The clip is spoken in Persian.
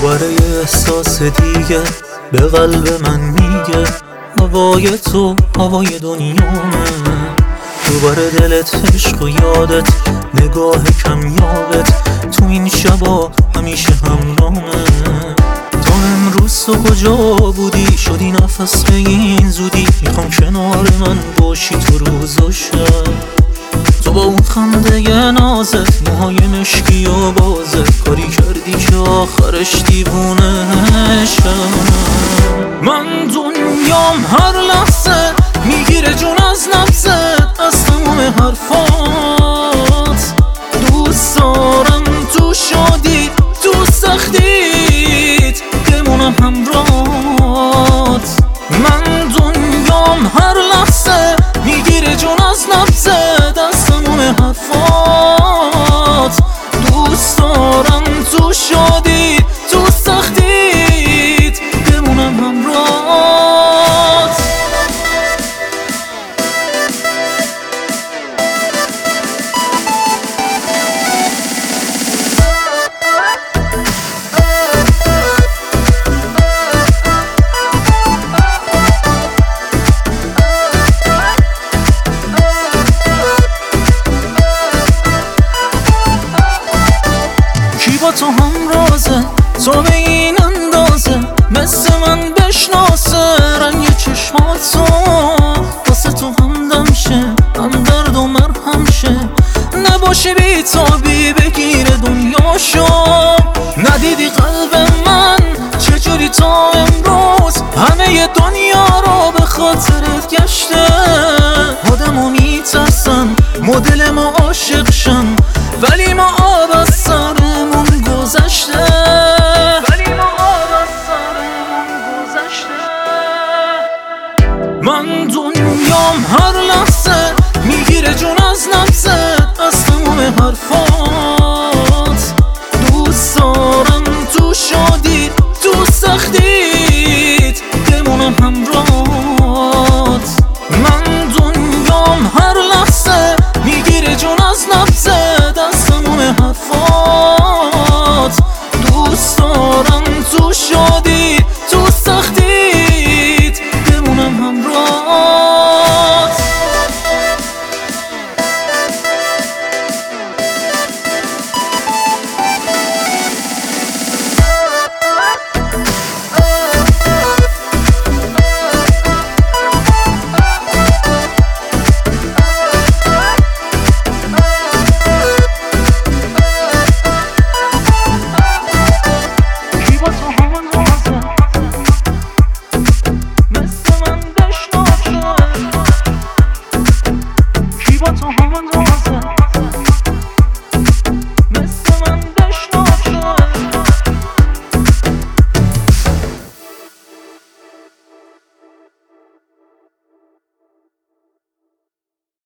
دوباره یه احساس دیگه به قلب من میگه هوای تو هوای دنیامه. دوباره دلت عشق و یادت نگاه کمیابت تو این شبا همیشه همراهمه. تا امروز تو کجا بودی شدی نفس به این زودی؟ میخوام کنار من باشی تو روز و شب. تو با اون خنده نازت موهای مشکی و بازت کاری کردی که آخرش دیوونه شم. من دنیام هر لحظه میگیره جون از نفست، از تمام حرفات. دوست دارم تو شادی تو سختیت بمونم همراهات. من دنیام هر لحظه میگیره جون از نفست، از تمام حرفات. دوست دارم تو شادی تو سختیت بمونم همراهات. با تو همرازه تو به این اندازه مثل من بشناسه رنگ چشماتو واسه تو همدم شه، هم درد و مرهم شه. نباشه بی تابی بگیره دنیاشو. ندیدی قلب من چجوری تا امروز همه دنیا رو به خاطرت گشته. آدمو میترسن مدل ما عاشق شن ولی ما آب از سرمون گذشته. من دنیام هر لحظه